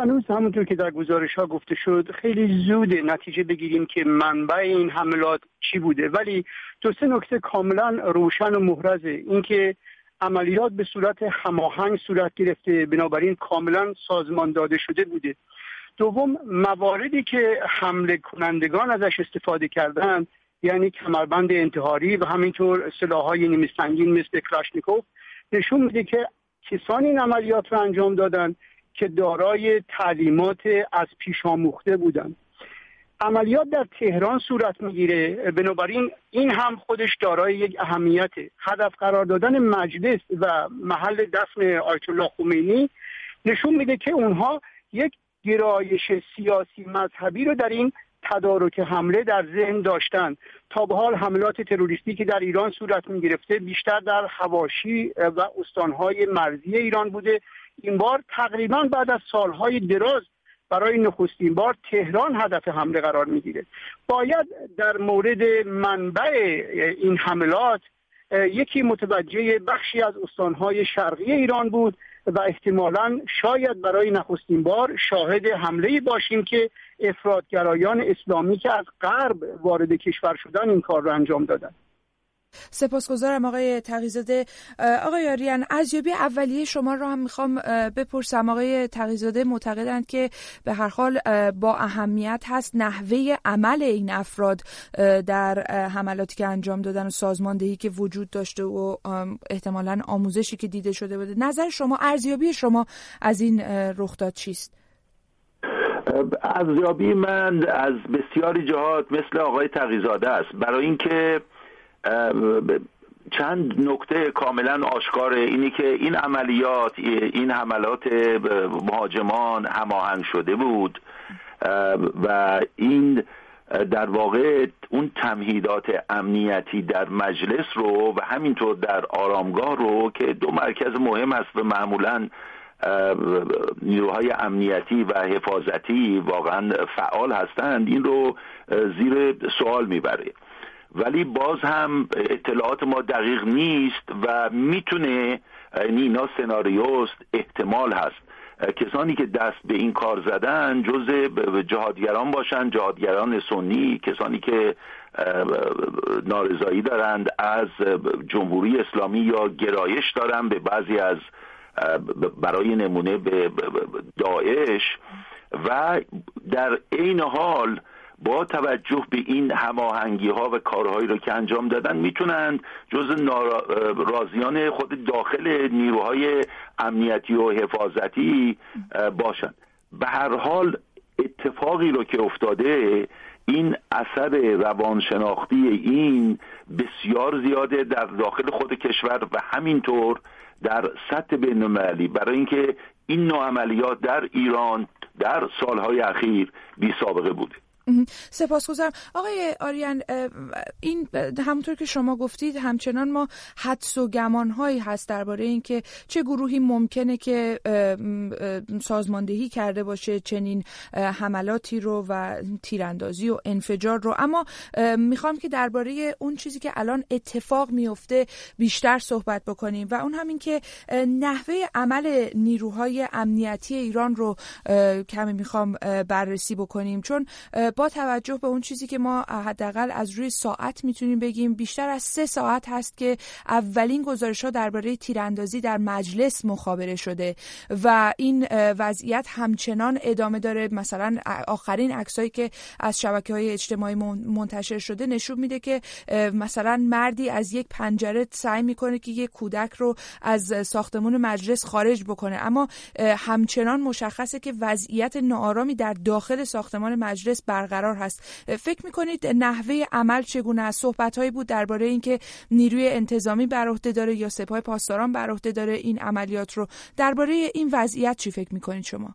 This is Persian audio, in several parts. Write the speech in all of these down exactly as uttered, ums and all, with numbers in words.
هنوز همونطور که در گزارش ها گفته شد خیلی زود نتیجه بگیریم که منبع این حملات چی بوده، ولی دو سه نکته کاملا روشن و محرزه. اینکه عملیات به صورت هماهنگ صورت گرفته، بنابراین کاملا سازمان داده شده بوده. دوم، مواردی که حمله کنندگان ازش استفاده کردند، یعنی کمربند انتحاری و همینطور سلاح‌های نیمه سنگین مثل کلاشنیکوف، نشون میده که کسانی این عملیات رو انجام دادن که دارای تعلیمات از پیش آموخته بودند. عملیات در تهران صورت میگیره، بنابراین این هم خودش دارای یک اهمیته. هدف قرار دادن مجلس و محل دفن آیت الله خمینی نشون میده که اونها یک گرایش سیاسی مذهبی رو در این تدارک حمله در ذهن داشتن. تا به حال حملات تروریستی که در ایران صورت می گرفته بیشتر در حواشی و استانهای مرزی ایران بوده. این بار تقریبا بعد از سالهای دراز برای نخستین بار تهران هدف حمله قرار می گیره. باید در مورد منبع این حملات یکی متوجه بخشی از استانهای شرقی ایران بود و احتمالاً شاید برای نخستین بار شاهد حمله باشیم که افراطگرایان اسلامی که از غرب وارد کشور شدن این کار رو انجام دادن. سپاسگزارم آقای تقی‌زاده. آقای آریان، ارزیابی اولیه شما رو هم میخوام بپرسم. آقای تقی‌زاده معتقدند که به هر حال با اهمیت هست نحوه عمل این افراد در حملاتی که انجام دادن و سازماندهی که وجود داشته و احتمالاً آموزشی که دیده شده بوده. نظر شما، ارزیابی شما از این رخداد چیست؟ ارزیابی من از بسیاری جهات مثل آقای تقی‌زاده است، برای اینکه چند نکته کاملا آشکاره. اینی که این عملیات، این حملات مهاجمان هماهنگ شده بود و این در واقع اون تمهیدات امنیتی در مجلس رو و همینطور در آرامگاه رو که دو مرکز مهم است و معمولاً نیروهای امنیتی و حفاظتی واقعا فعال هستند، این رو زیر سوال میبره. ولی باز هم اطلاعات ما دقیق نیست و میتونه، یعنی اینا سناریوست، احتمال هست کسانی که دست به این کار زدن جزء جهادگران باشن، جهادگران سنی، کسانی که نارضایی دارند از جمهوری اسلامی یا گرایش دارند به بعضی از، برای نمونه به داعش، و در عین حال با توجه به این هماهنگی ها و کارهایی رو که انجام دادن میتونند جز ناراضیان خود داخل نیروهای امنیتی و حفاظتی باشند. به هر حال اتفاقی رو که افتاده، این اثر روانشناختی این بسیار زیاده در داخل خود کشور و همینطور در سطح بین‌المللی، برای اینکه این نوع عملیات در ایران در سالهای اخیر بی سابقه بوده. سپاسگزارم. آقای آریان، این همونطور که شما گفتید همچنان ما حدس و گمان‌هایی هست درباره اینکه چه گروهی ممکنه که سازماندهی کرده باشه چنین حملاتی رو و تیراندازی و انفجار رو، اما میخوام که درباره اون چیزی که الان اتفاق میفته بیشتر صحبت بکنیم و اون همین که نحوه عمل نیروهای امنیتی ایران رو کمی میخوام بررسی بکنیم، چون با توجه به اون چیزی که ما حداقل از روی ساعت میتونیم بگیم بیشتر از سه ساعت هست که اولین گزارش‌ها درباره تیراندازی در مجلس مخابره شده و این وضعیت همچنان ادامه داره. مثلا آخرین عکسایی که از شبکه‌های اجتماعی منتشر شده نشون میده که مثلا مردی از یک پنجره سعی میکنه که یک کودک رو از ساختمان مجلس خارج بکنه، اما همچنان مشخصه که وضعیت ناآرامی در داخل ساختمان مجلس برقرار هست. فکر میکنید نحوه عمل چگونه است؟ صحبت‌هایی بود درباره اینکه نیروی انتظامی بر عهده داره یا سپاه پاسداران بر عهده داره این عملیات رو. درباره این وضعیت چی فکر میکنید شما؟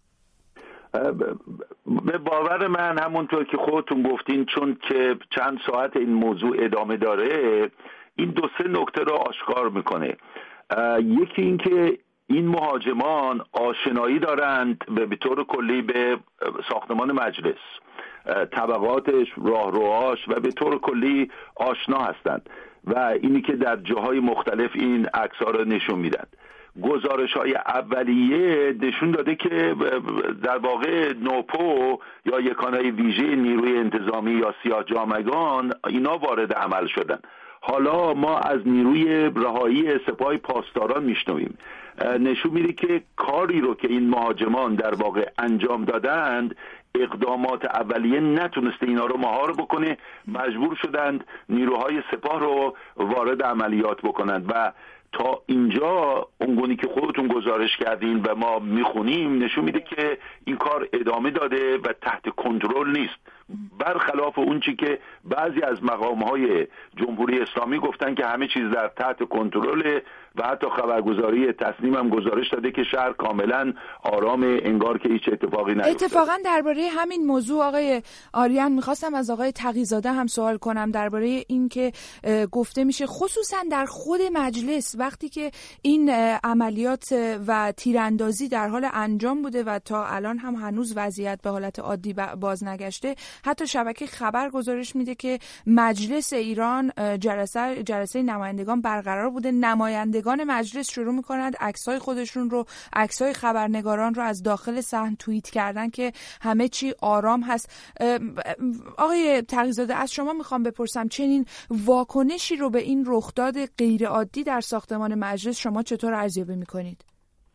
به باور من همونطور که خودتون گفتین، چون که چند ساعت این موضوع ادامه داره، این دو سه نکته رو آشکار میکنه. یکی این که این مهاجمان آشنایی دارند به طور کلی به ساختمان مجلس، طبقاتش، راهروهاش و به طور کلی آشنا هستند و اینی که در جاهای مختلف این عکس‌ها رو نشون میدن. گزارش‌های اولیه نشون داده که در واقع نوپو یا یکانهای ویژه نیروی انتظامی یا سیاه جامگان اینا وارد عمل شدن. حالا ما از نیروی رهایی سپاه پاسداران میشنویم، نشون میده که کاری رو که این مهاجمان در واقع انجام دادند، اقدامات اولیه نتونسته اینا رو مهار بکنه، مجبور شدند نیروهای سپاه رو وارد عملیات بکنند و تا اینجا اونگونی که خودتون گزارش کردین و ما میخونیم نشون میده که این کار ادامه داده و تحت کنترل نیست، برخلاف اون چی که بعضی از مقام‌های جمهوری اسلامی گفتن که همه چیز در تحت کنترل و حتی خبرگزاری تسنیم هم گزارش داده که شهر کاملا آرام، انگار که هیچ اتفاقی نیفتاده. اتفاقا درباره همین موضوع آقای آریان میخواستم از آقای تقی‌زاده هم سوال کنم، درباره این که گفته میشه خصوصا در خود مجلس وقتی که این عملیات و تیراندازی در حال انجام بوده و تا الان هم هنوز وضعیت به حالت عادی باز نگشته، حتی شبکه خبر گزارش میده که مجلس ایران جلسه جلسه نمایندگان برقرار بوده، نمایندگان مجلس شروع میکنند عکسای خودشون رو، عکسای خبرنگاران رو از داخل صحن توییت کردن که همه چی آرام هست. آقای تقی‌زاده از شما میخوام بپرسم چنین واکنشی رو به این رخداد غیر عادی در ساختمان مجلس شما چطور ارزیابی میکنید؟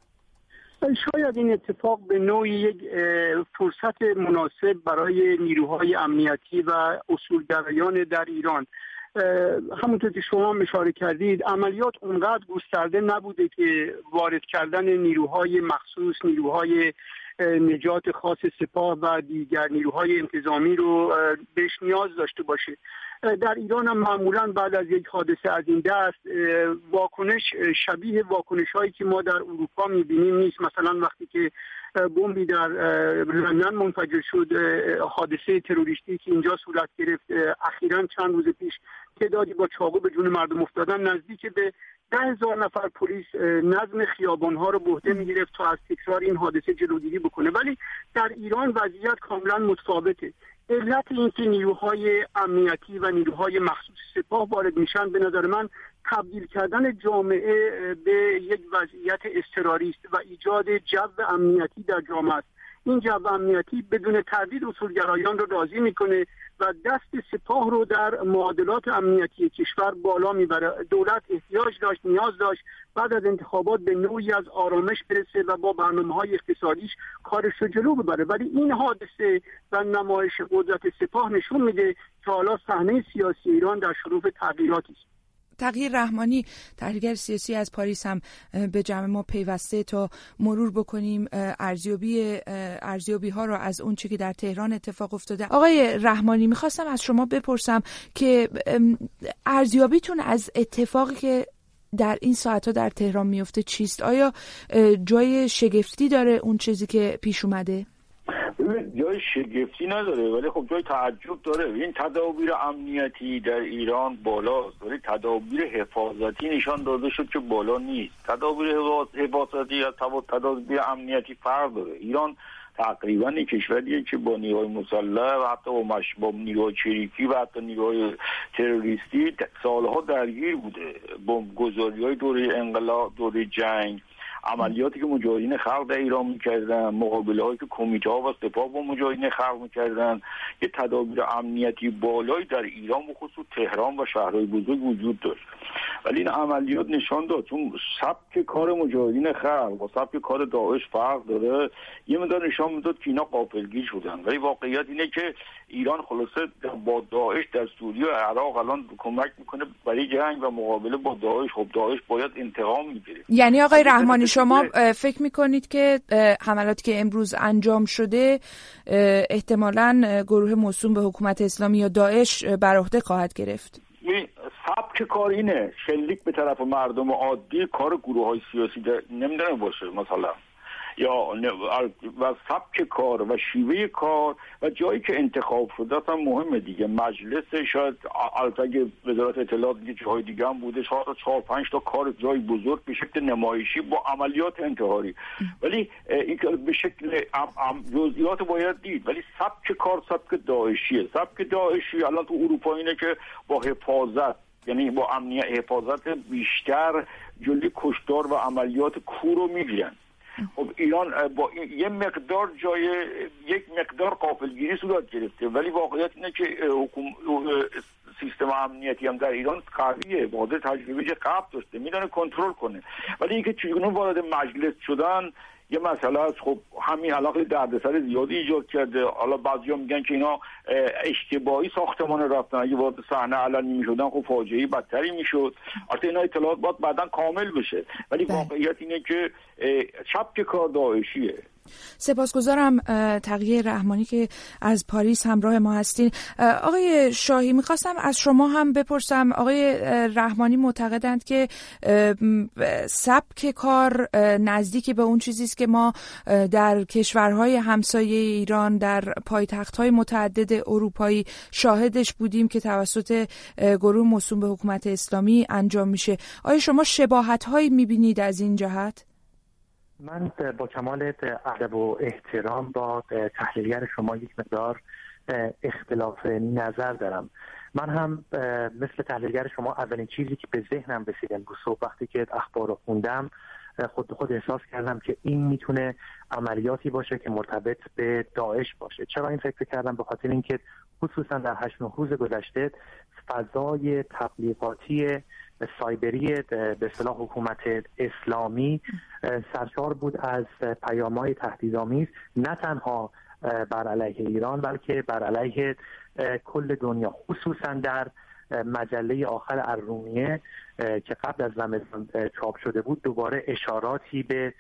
شاید این اتفاق به نوعی یک فرصت مناسب برای نیروهای امنیتی و اصولگرایان در ایران، همونطور که شما اشاره کردید، عملیات اونقدر گسترده نبوده که وارد کردن نیروهای مخصوص، نیروهای نجات خاص سپاه و دیگر نیروهای انتظامی رو بهش نیاز داشته باشه. در ایران هم معمولا بعد از یک حادثه از این دست واکنش شبیه واکنش هایی که ما در اروپا میبینیم نیست. مثلا وقتی که بمبی در لندن منفجر شد، حادثه تروریستی که اینجا صورت گرفت اخیراً چند روز پیش، تعدادی با چاقو به جون مردم افتادن، نزدیک به ده هزار نفر پلیس نظم خیابان‌ها رو به عهده می‌گرفت تا از تکرار این حادثه جلوگیری بکنه. ولی در ایران وضعیت کاملا متفاوته. علت این که نیروهای امنیتی و نیروهای مخصوص سپاه وارد میشن به نظر من تبدیل کردن جامعه به یک وضعیت اضطراری است و ایجاد جو امنیتی در جامعه است. این جو امنیتی بدون تردید اصولگرایان رو راضی میکنه و دست سپاه رو در معادلات امنیتی کشور بالا میبره. دولت احتیاج داشت، نیاز داشت بعد از انتخابات به نوعی از آرامش برسه و با برنامه‌های اقتصادیش کارش رو جلو ببره، ولی این حادثه و نمایش قدرت سپاه نشون میده که حالا صحنه سیاسی ایران در شروع تغییراتی است. تغییر رحمانی، تحلیلگر سیاسی از پاریس هم به جمع ما پیوسته تا مرور بکنیم ارزیابی ارزیابی ها رو از اون چیزی که در تهران اتفاق افتاده. آقای رحمانی میخواستم از شما بپرسم که ارزیابیتون از اتفاقی که در این ساعت‌ها در تهران میفته چیست؟ آیا جای شگفتی داره اون چیزی که پیش اومده؟ جای شگفتی نداره، ولی خب جای تعجب داره. این تدابیر امنیتی در ایران بالاست، ولی تدابیر حفاظتی نشان داده شد که بالا نیست. تدابیر حفاظتی یا تدابیر امنیتی فرق داره. ایران تقریبا یک کشوریه که با نیروهای مسلح و حتی با, مش... با نیروهای چریکی و حتی نیروهای تروریستی سالها درگیر بوده. بمبگذاری‌های دوره انقلاب، دوره جنگ، عملیاتی که مجاهدین خلق در ایران میکردن، مقابله هایی که کمیته ها و سپاه با مجاهدین خلق میکردن، یه تدابیر امنیتی بالایی در ایران و خصوص تهران و شهرهای بزرگ وجود داشت. ولی این عملیات نشان داد چون سبک کار مجاهدین خلق و سبک کار داعش فرق داره، یه مقدار نشان میداد که اینا غافلگیر شدن. ولی واقعیت اینه که ایران خلاصه با داعش در سوریه و عراق الان کمک میکنه برای جنگ و مقابله با داعش. خب داعش باید انتقام میگیره. یعنی آقای رحمانی شما فکر میکنید که حملاتی که امروز انجام شده احتمالاً گروه موسوم به حکومت اسلامی یا داعش بر عهده خواهد گرفت؟ سبک کار اینه، شلیک به طرف مردم عادی کار گروه‌های سیاسی نمیدونه باشه مثلا، یا و سبک کار و شیوه کار و جایی که انتخاب شده اصلا مهمه دیگه. مجلس شاید البته وزارت اطلاعات دیگه جای دیگه هم بوده، شاید چهار پنج تا کار جای بزرگ به شکل نمایشی با عملیات انتحاری، ولی این به شکل جزئیات باید دید. ولی سبک کار سبک داعشیه. سبک داعشی الان تو اروپا اینه که با حفاظت، یعنی با امنیت حفاظت بیشتر جلوی کشتار و عملیات کور رو میگیرن. خب ایران با یه مقدار جای یک مقدار غافلگیری صورت گرفته، ولی واقعیت اینه که حکوم سیستم امنیتی هم در ایران قویه، واضح تجربه قبل داشته، میدونه کنترل کنه. ولی اینکه چگونه وارد مجلس شدن یه مسئله است. خب همین علاقه دردسر زیادی ایجاد کرده. حالا بعضیا میگن که اینا اشتباهی ساختمان رفتن، اگه وارد صحنه علنی میشدن خب فاجعه بدتری میشد. البته اینا اطلاعات باید بعداً کامل بشه، ولی واقعیت اینه که چپ کار داعشیه. سپاسگزارم تقیه رحمانی که از پاریس همراه ما هستین. آقای شاهی میخواستم از شما هم بپرسم، آقای رحمانی معتقدند که سبک کار نزدیک به اون چیزی است که ما در کشورهای همسایه ایران در پایتخت‌های متعدد اروپایی شاهدش بودیم که توسط گروه موسوم به حکومت اسلامی انجام میشه. آیا شما شباهت‌هایی میبینید از این جهت؟ من با کمال ادب و احترام با تحلیلگر شما یک مقدار اختلاف نظر دارم. من هم مثل تحلیلگر شما اولین چیزی که به ذهنم رسید امروز صبح وقتی که اخبار رو خوندم خود به خود احساس کردم که این میتونه عملیاتی باشه که مرتبط به داعش باشه. چرا این فکر کردم؟ به خاطر اینکه خصوصا در هشت نه روز گذشته فضای تبلیغاتی سایبری به اصطلاح حکومت اسلامی سرشار بود از پیام‌های تهدیدآمیز، نه تنها بر علیه ایران بلکه بر علیه کل دنیا. خصوصا در مجله آخر الرومیه که قبل از رمضان چاپ شده بود دوباره اشاراتی به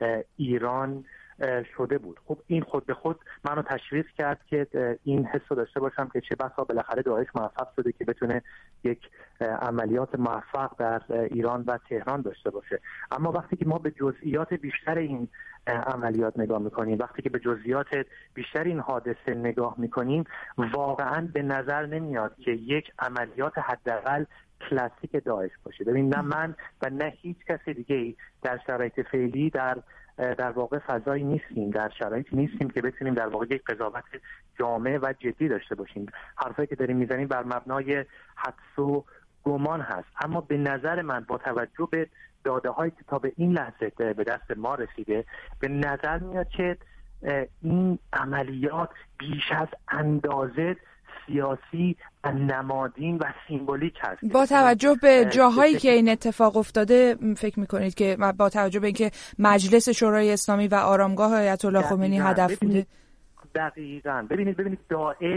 ایران شده بود. خب این خود به خود منو تشویق کرد که این حس رو داشته باشم که چه بسا بالاخره داعش موفق شده که بتونه یک عملیات موفق در ایران و تهران داشته باشه. اما وقتی که ما به جزئیات بیشتر این عملیات نگاه میکنیم، وقتی که به جزئیات بیشتر این حادثه نگاه میکنیم، واقعا به نظر نمیاد که یک عملیات حداقل کلاسیک داعش باشه. ببین نه من و نه هیچ کس دیگه در شرایط فعلی در در واقع فضایی نیستیم، در شرایطی نیستیم که بتونیم در واقع یک قضاوت جامع و جدی داشته باشیم. حرفایی که داریم میزنیم بر مبنای حدس و گمان هست. اما به نظر من با توجه به داده هایی که تا به این لحظه به دست ما رسیده به نظر میاد که این عملیات بیش از اندازه سیاسی و نمادین و سیمبولیک هست. با توجه به جاهایی که این اتفاق افتاده فکر میکنید که با توجه به اینکه مجلس شورای اسلامی و آرامگاه آیت الله خمینی هدف بوده؟ دقیقاً. ببینید ببینید داعش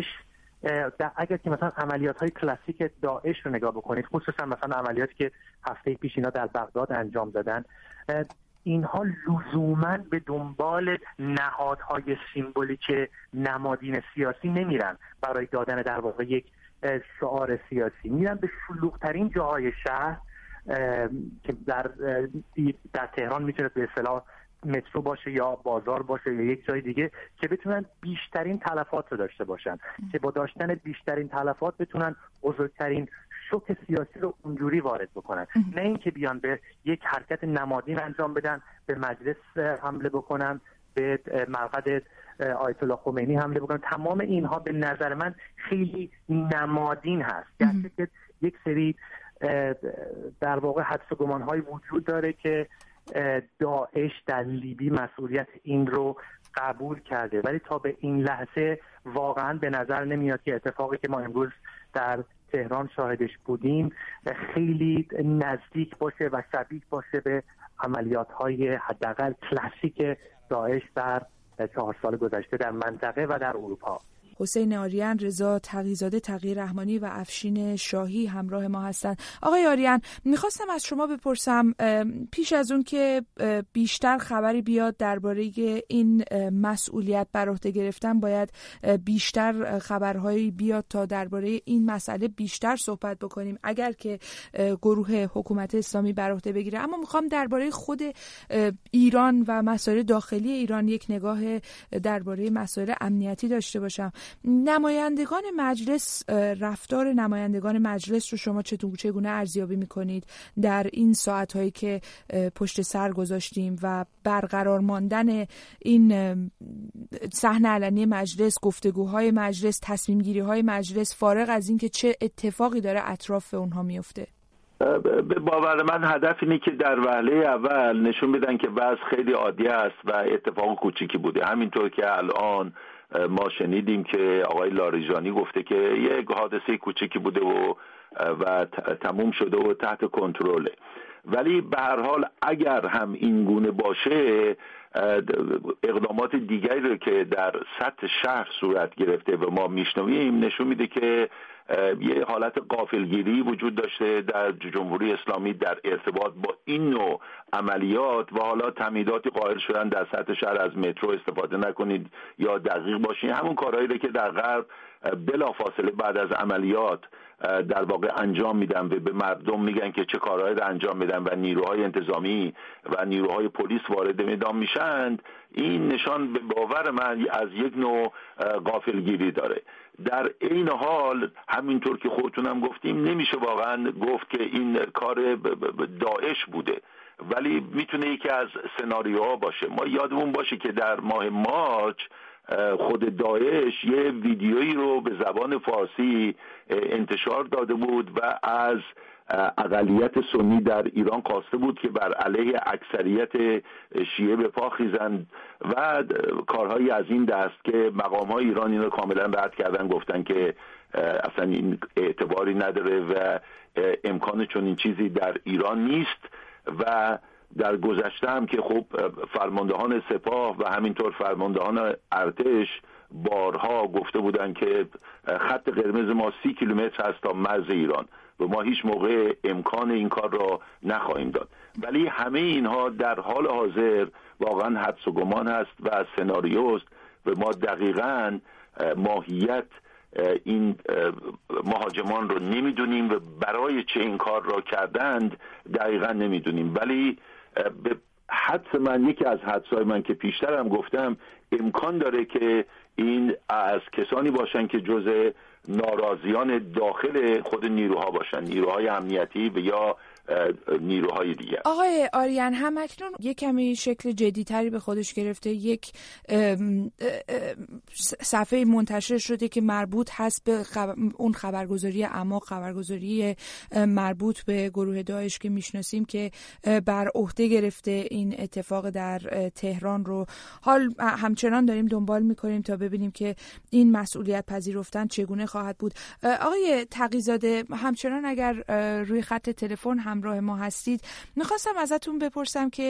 اگر که مثلا عملیات های کلاسیک داعش رو نگاه بکنید، خصوصا مثلا عملیاتی که هفته پیش اینا در بغداد انجام دادن، اینها لزوماً به دنبال نهادهای سیمبولیک نمادین سیاسی نمیرن برای دادن در واقع یک شعار سیاسی، میرن به شلوغ‌ترین جاهای شهر که در در تهران میتونه به اصطلاح مترو باشه یا بازار باشه یا یک جای دیگه که بتونن بیشترین تلفات رو داشته باشن، که با داشتن بیشترین تلفات بتونن بزرگترین شوک سیاسی رو اونجوری وارد بکنن. نه اینکه بیان به یک حرکت نمادین انجام بدن، به مجلس حمله بکنن، به مقعد آیت الله خمینی حمله بکنن. تمام اینها به نظر من خیلی نمادین هست. گرچه که یک سری در واقع حدس و گمان‌های وجود داره که داعش در لیبی مسئولیت این رو قبول کرده، ولی تا به این لحظه واقعا به نظر نمیاد که اتفاقی که ما امروز در تهران شاهدش بودیم خیلی نزدیک باشه و شبیه باشه به عملیات‌های حداقل کلاسیک داعش در چهار سال گذشته در منطقه و در اروپا. حسین آریان، رضا تقی‌زاده، تقی رحمانی و افشین شاهی همراه ما هستند. آقای آریان، میخواستم از شما بپرسم پیش از اون که بیشتر خبری بیاد درباره این مسئولیت بر عهده گرفتن، باید بیشتر خبرهایی بیاد تا درباره این مسئله بیشتر صحبت بکنیم اگر که گروه حکومت اسلامی بر عهده بگیره. اما میخوام درباره خود ایران و مسائل داخلی ایران یک نگاه درباره مسائل امنیتی داشته باشم. نمایندگان مجلس، رفتار نمایندگان مجلس رو شما چگونه ارزیابی میکنید در این ساعت‌هایی که پشت سر گذاشتیم و برقرار ماندن این صحنه علنی مجلس، گفتگوهای مجلس، تصمیم گیری های مجلس، فارغ از این که چه اتفاقی داره اطراف اونها میفته؟ به باور من هدف اینه که در وهله اول نشون بدن که وضع خیلی عادی است و اتفاق کوچیکی بوده. همینطور که الان ما شنیدیم که آقای لاریجانی گفته که یک حادثه کوچیکی بوده و و تموم شده و تحت کنترله. ولی به هر حال اگر هم این گونه باشه، اقدامات دیگری رو که در سطح شهر صورت گرفته و ما میشنویم نشون میده که یه حالت غافلگیری وجود داشته در جمهوری اسلامی در ارتباط با این نوع عملیات و حالا تمهیداتی قائل شدن در سطح شهر از مترو استفاده نکنید یا دقیق باشین، همون کارهایی رو که در غرب بلافاصله بعد از عملیات در واقع انجام میدن و به مردم میگن که چه کارهایی رو انجام میدن و نیروهای انتظامی و نیروهای پلیس وارد میدان میشند. این نشان به باور من از یک نوع غافلگیری داره. در این حال همینطور که خودتونم گفتیم نمیشه واقعا گفت که این کار داعش بوده، ولی میتونه یکی از سناریوها باشه. ما یادمون باشه که در ماه مارچ خود داعش یه ویدیویی رو به زبان فارسی انتشار داده بود و از اقلیت سنی در ایران خواسته بود که بر علیه اکثریت شیعه به پا خیزند و کارهایی از این دست که مقام‌های ایران اینو کاملا رد کردن، گفتن که اصلا این اعتباری نداره و امکان چون این چیزی در ایران نیست. و در گذشته هم که خب فرماندهان سپاه و همینطور فرماندهان ارتش بارها گفته بودن که خط قرمز ما سی کیلومتر هست تا مرز ایران و ما هیچ موقع امکان این کار را نخواهیم داد. ولی همه اینها در حال حاضر واقعا حدس و گمان هست و سناریوست و ما دقیقاً ماهیت این مهاجمان رو نمیدونیم و برای چه این کار را کردند دقیقاً نمیدونیم. ولی به حدس من، یکی از حدسای من که پیشتر هم گفتم، امکان داره که این از کسانی باشن که جزء ناراضیان داخل خود نیروها باشن، نیروهای امنیتی و یا نیروهای دیگر. آقای آریان، همکنون یک کمی شکل جدی‌تری به خودش گرفته. یک صفحه منتشر شده که مربوط هست به خبر... اون خبرگزاری اما خبرگزاری مربوط به گروه داعش که میشناسیم که بر عهده گرفته این اتفاق در تهران رو. حال همچنان داریم دنبال میکنیم تا ببینیم که این مسئولیت پذیرفتن چگونه خواهد بود. آقای تقی‌زاده، همچنان اگر روی خط تلفن همراه ما هستید، میخواستم ازتون بپرسم که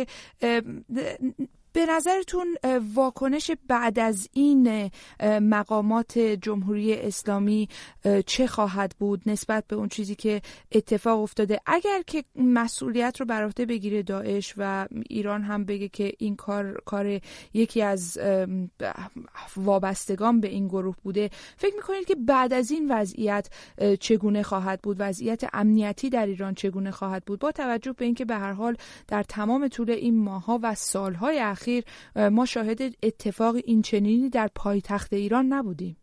به نظرتون واکنش بعد از این مقامات جمهوری اسلامی چه خواهد بود نسبت به اون چیزی که اتفاق افتاده؟ اگر که مسئولیت رو بر عهده بگیره داعش و ایران هم بگه که این کار کار یکی از وابستگان به این گروه بوده، فکر میکنید که بعد از این وضعیت چگونه خواهد بود؟ وضعیت امنیتی در ایران چگونه خواهد بود با توجه به اینکه به هر حال در تمام طول این ماه‌ها و سال‌های اخیر ما شاهد اتفاق این چنینی در پایتخت ایران نبودیم؟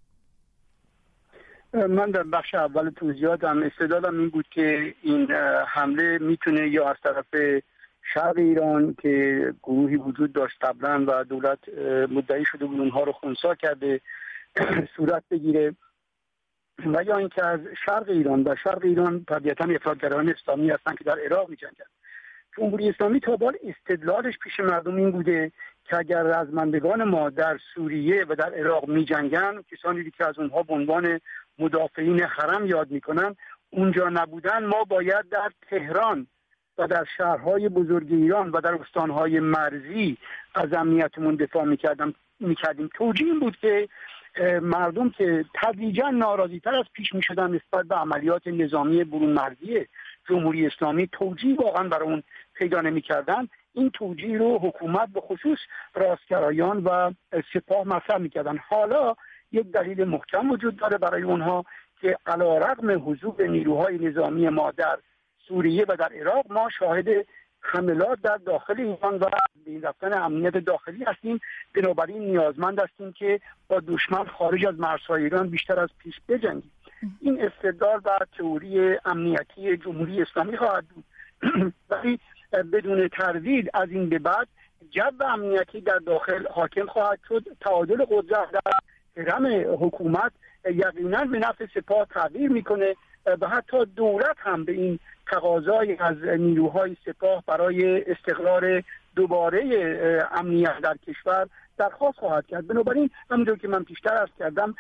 من در بخش اول توضیحاتم استدلالم این بود که این حمله میتونه یا از طرف شرق ایران که گروهی وجود داشت قبلا و دولت مدعی شده بود اونها رو خنثی کرده صورت بگیره، و یا اینکه از شرق ایران. و شرق ایران طبیعتاً افراطگرایان اسلامی هستن که در عراق می‌جنگن. جمهوری اسلامی تا بال استدلالش پیش مردم این بوده که اگر رزمندگان ما در سوریه و در عراق می جنگن، کسانی که از اونها به عنوان مدافعین حرم یاد میکنن اونجا نبودن، ما باید در تهران و در شهرهای بزرگ ایران و در استانهای مرزی از امنیتمون دفاع میکردیم میکردیم توجیه این بود که مردم که تدریجا ناراضی تر از پیش میشدن نسبت به عملیات نظامی برون مرزی جمهوری اسلامی، توجیه واقعا برای اون پیدا نمی‌کردن. این توجیه رو حکومت به خصوص راستگرایان و سپاه مطرح می‌کردن. حالا یک دلیل محکم وجود داره برای اونها که علی‌رغم حضور نیروهای نظامی ما در سوریه و در عراق، ما شاهد حملات در داخل ایران و بین رفتن امنیت داخلی هستیم. بنابراین نیازمند هستیم که با دشمن خارج از مرزهای ایران بیشتر از پیش بجنگیم. این استدلال و تئوری امنیتی جمهوری اسلامی خواهد بود. ولی بدون تردید از این به بعد جو امنیتی در داخل حاکم خواهد شد. تعادل قدرت در حرم حکومت یقینا به نفع سپاه تغییر میکنه و حتی دولت هم به این تقاضای از نیروهای سپاه برای استقرار دوباره امنیت در کشور درخواست خواهد کرد. بنابراین همونطور که من پیشتر عرض کردم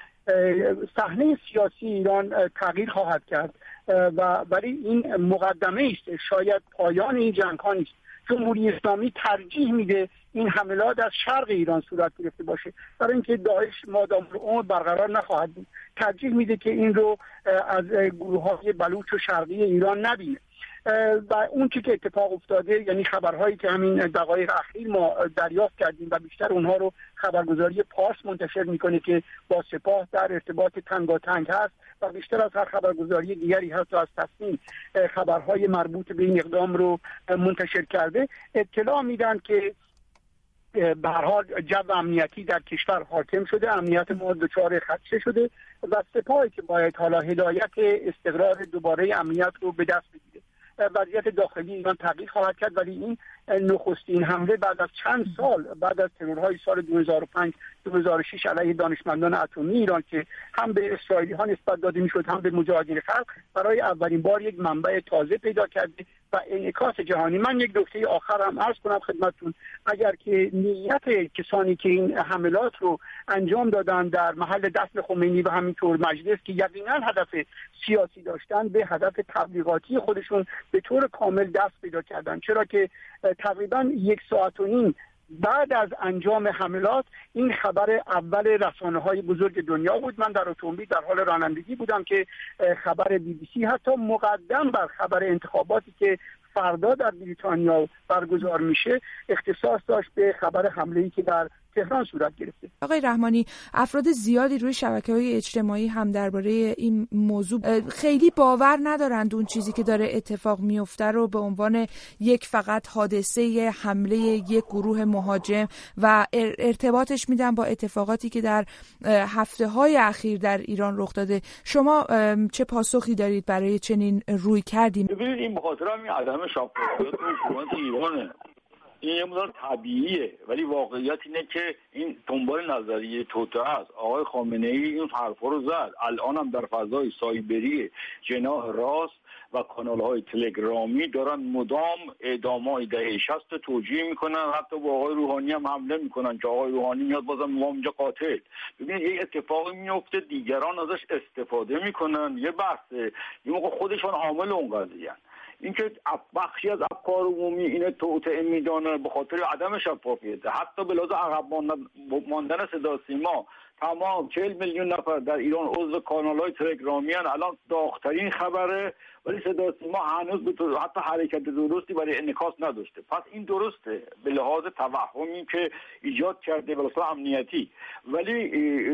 صحنه سیاسی ایران تغییر خواهد کرد و ولی این مقدمه است، شاید پایان این جنگ ها نیست. جمهوری اسلامی ترجیح میده این حملات از شرق ایران صورت گرفته باشه، برای اینکه داعش مادام العمر برقرار نخواهد بود. ترجیح میده که این رو از گروه‌های بلوچ و شرقی ایران نبینه و اون چیزی که اتفاق افتاده، یعنی خبرهایی که همین دقایق اخیر ما دریافت کردیم و بیشتر اونها رو خبرگزاری پارس منتشر میکنه که با سپاه در ارتباط تنگاتنگ هست و بیشتر از هر خبرگزاری دیگری حتی از تصمیم خبرهای مربوط به این اقدام رو منتشر کرده، اطلاع میدن که به هر حال جو امنیتی در کشور حاکم شده، امنیت ما دچار خدشه شده و سپاهی که باید حالا هدایت استقرار دوباره امنیت رو به دست بگیره. وضعیت داخلی ایران تغییر خواهد کرد، ولی این نخستین حمله بعد از چند سال بعد از ترورهای سال دو هزار و پنج دو هزار و شش علیه دانشمندان اتمی ایران که هم به اسرائیلی ها نسبت داده میشد هم به مجاهدین خلق، برای اولین بار یک منبع تازه پیدا کرده و انعکاس جهانی. من یک نکته آخر هم عرض کنم خدمتتون، اگر که نیت کسانی که این حملات رو انجام دادن در محل دفن خمینی و همینطور مجلس که یقینا هدف سیاسی داشتن، به هدف تبلیغاتی خودشون به طور کامل دست پیدا کردن، چرا که تقریبا یک ساعت و نیم بعد از انجام حملات این خبر اول رسانه‌های بزرگ دنیا بود. من در اتومبیل در حال رانندگی بودم که خبر بی بی سی حتی مقدم بر خبر انتخاباتی که فردا در بریتانیا برگزار میشه اختصاص داشت به خبر حمله‌ای که در تهران صورت گرفته. آقای رحمانی، افراد زیادی روی شبکه‌های اجتماعی هم درباره این موضوع خیلی باور ندارند اون چیزی که داره اتفاق میفته رو به عنوان یک فقط حادثه حمله یک گروه مهاجم و ارتباطش میدن با اتفاقاتی که در هفته‌های اخیر در ایران رخ داده. شما چه پاسخی دارید برای چنین روی کردیم؟ ببینید این بخاطر همین عدم شفافیت حکومت ایرانه. این یه مقدار طبیعیه، ولی واقعیت اینه که این دنبال نظریه توطئه است. آقای خامنه ای این حرفا رو زد. الان هم در فضای سایبری جناح راست و کانال‌های تلگرامی دارن مدام اعدام‌های دهه شصت توجیه میکنن، حتی با آقای روحانی هم حمله میکنن که آقای روحانی میاد بازم ما اینجا قاتل. ببینید یه اتفاقی میفته، دیگران ازش استفاده میکنن، یه بحثه، یه موقع خودشون عامل اون قضیه. اینکه بخشی از افکار عمومی اینه توطئه میدانه به خاطر عدم شفافیت، حتی به لحاظ عقب ماندن صدا سیما. تمام چهل میلیون نفر در ایران عضو کانال‌های تلگرامی هستند، الان داغ‌ترین خبره، ولی صدا سیما هنوز به طور حتی حرکت درستی برای انعکاس نداشته. پس این درسته به لحاظ توهمی که ایجاد کرده به لحاظ امنیتی، ولی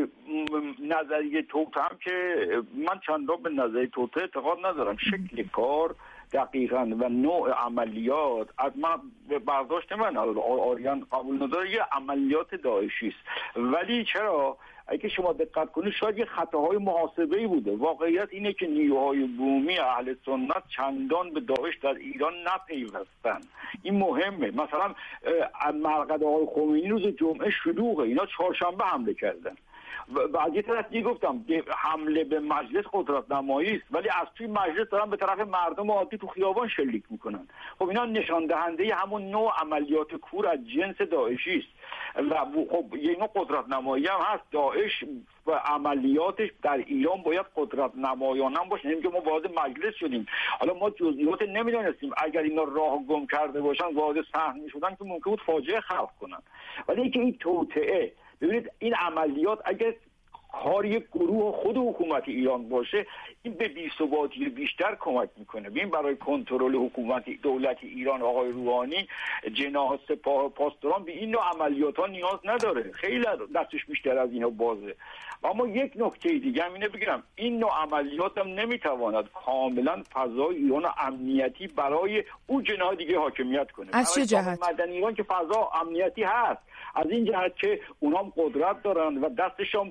نظریه توطئه هم که من چندان به نظریه توطئه اعتقاد ندارم. شکل کار دقیقاً و نوع عملیات از من به برداشت من آریان قبول نداره، یه عملیات داعشی است. ولی چرا؟ اگه شما دقت کنید شاید یه خطاهای محاسبه‌ای بوده. واقعیت اینه که نیروهای بومی اهل سنت چندان به داعش در ایران نپیوستن. این مهمه. مثلا مرقد آقای خمینی روز جمعه شلوغه، اینا چهارشنبه حمله کردن. و از یه طرف دیگه گفتم حمله به مجلس قدرت نمایی است، ولی از توی مجلس دارن به طرف مردم عادی تو خیابان شلیک میکنن. خب اینا نشان دهنده همون نوع عملیات کور از جنس داعشی است و خب یه نوع قدرت نمایی هم هست. داعش و عملیاتش در ایران باید قدرت نمایانه هم باشه، نمیگه ما وارد مجلس شدیم. حالا ما جزئیات نمیدونستیم، اگر اینا راه گم کرده باشن وارد صحن میشدن که ممکن بود فاجعه خلق کنن. ولی اینکه این توطئه، ببینید این عملیات اگر کار یک گروه خود حکومت ایران باشه، این به بی‌ثباتی بیشتر کمک میکنه. ببین برای کنترل حکومت دولت ایران آقای روحانی جناح سپاه پاسداران به این نوع عملیات ها نیاز نداره، خیلی دستش بیشتر از اینا بازه. اما یک نکته دیگه هم اینه بگیرم، این نوع عملیات هم نمیتواند کاملا فضای ایران امنیتی برای اون جناح دیگه حاکمیت کنه. از چه جهت؟ مدنی ایران که فضا امنیتی هست، از این جهت که اونام قدرت دارن و دستشان بازه در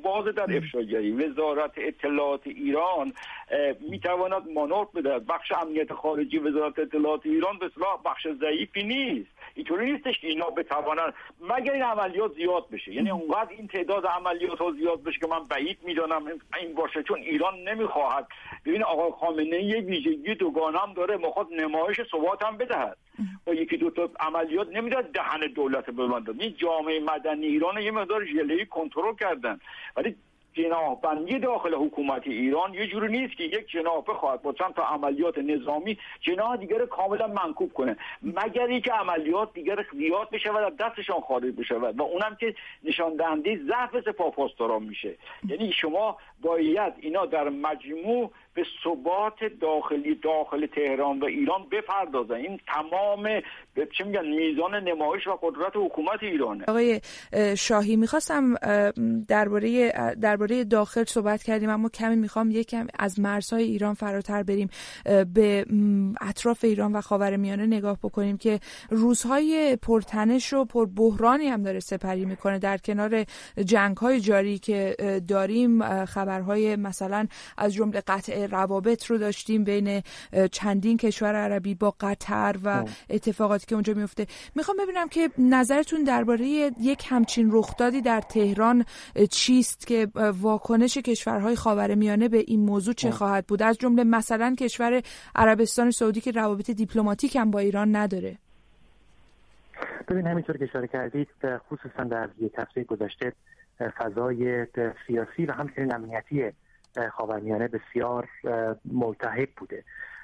در افشاگری. وزارت اطلاعات ایران میتواند مانور بدهد. بخش امنیت خارجی وزارت اطلاعات ایران به اصطلاح بخش ضعیفی نیست. اینطوری نیستش که اینا بتوانن، مگر این عملیات زیاد بشه، یعنی اونقدر این تعداد عملیات ها زیاد بشه که من بعید میدانم این باشه، چون ایران نمیخواهد. ببین آقای خامنه‌ای یه ویژگی دوگانه هم داره، میخواد نمایش ثبات هم بدهد. با یکی دو تا عملیات نمیداد دهن دولت ببندد. این جامعه مدنی ایران یه مقدار ژله‌ای کنترل کردن، ولی جناح‌بندی داخل حکومت ایران یه جوری نیست که یک جناح بخواد با چند تا عملیات نظامی جناح دیگر کاملا منکوب کنه، مگر اینکه عملیات دیگر زیاد بشه و از دستشان خارج بشه و اونم که نشان دهنده ضعف سپاهپاسداران میشه. یعنی شما باید اینا در مجموع به ثبات داخلی داخل تهران و ایران بپردازن. این تمام به چه میگن میزان نمایش و قدرت حکومت ایرانه. آقای شاهی میخواستم درباره درباره داخل صحبت کردیم، اما کمی میخوام یکم از مرزهای ایران فراتر بریم، به اطراف ایران و خاورمیانه نگاه بکنیم که روزهای پرتنش و پربحرانی هم داره سپری میکنه. در کنار جنگ‌های جاری که داریم، خبرهای مثلا از جمله قطع روابط رو داشتیم بین چندین کشور عربی با قطر و اتفاقاتی که اونجا میفته. میخوام ببینم که نظرتون درباره یک همچین رخدادی در تهران چیست که واکنش کشورهای خاورمیانه به این موضوع چه خواهد بود، از جمله مثلا کشور عربستان سعودی که روابط دیپلماتیک هم با ایران نداره. ببین همینطور که اشاره کردید، خصوصا در یک هفته گذشته فضای سیاسی و همچنین امنیتی خاورمیانه بسیار ملتهب بوده،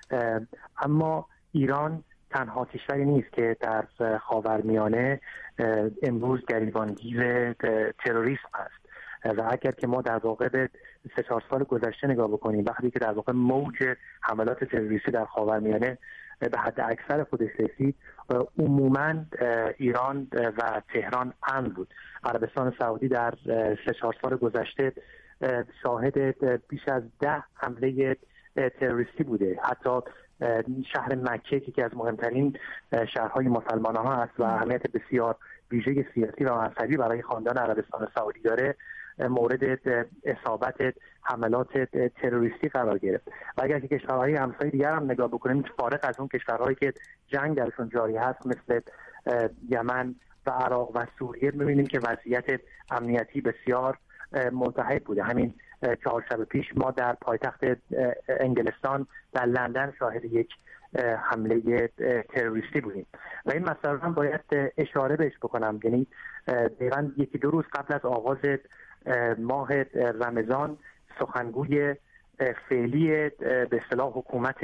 اما ایران تنها کشوری نیست که در خاورمیانه امروز گریبانگیر تروریسم است. و اگر که ما در واقع به سه چهار سال گذشته نگاه بکنیم، وقتی که در واقع موج حملات تروریستی در خاورمیانه به حد اکثر خودش رسید، عموماً ایران و تهران امن بود. عربستان سعودی در سه چهار سال گذشته شاهد بیش از ده حمله تروریستی بوده. حتی شهر مکه که از مهمترین شهرهای مسلمانان است و اهمیت بسیار ویژه سیاسی و مذهبی برای خاندان عربستان سعودی داره، مورد اصابت حملات تروریستی قرار گرفت. و اگر که کشورهای همسایه دیگر هم نگاه بکنیم، فارغ از اون کشورهایی که جنگ درشون جاری هست مثل یمن و عراق و سوریه، می‌بینیم که وضعیت امنیتی بسیار ملتهب بوده. همین چهار شب پیش ما در پایتخت انگلستان در لندن شاهد یک حمله تروریستی بودیم و این مسئله رو هم باید اشاره بهش بکنم. یعنی دقیقاً یکی دو روز قبل از آغاز ماه رمضان، سخنگوی فعلی به اصطلاح حکومت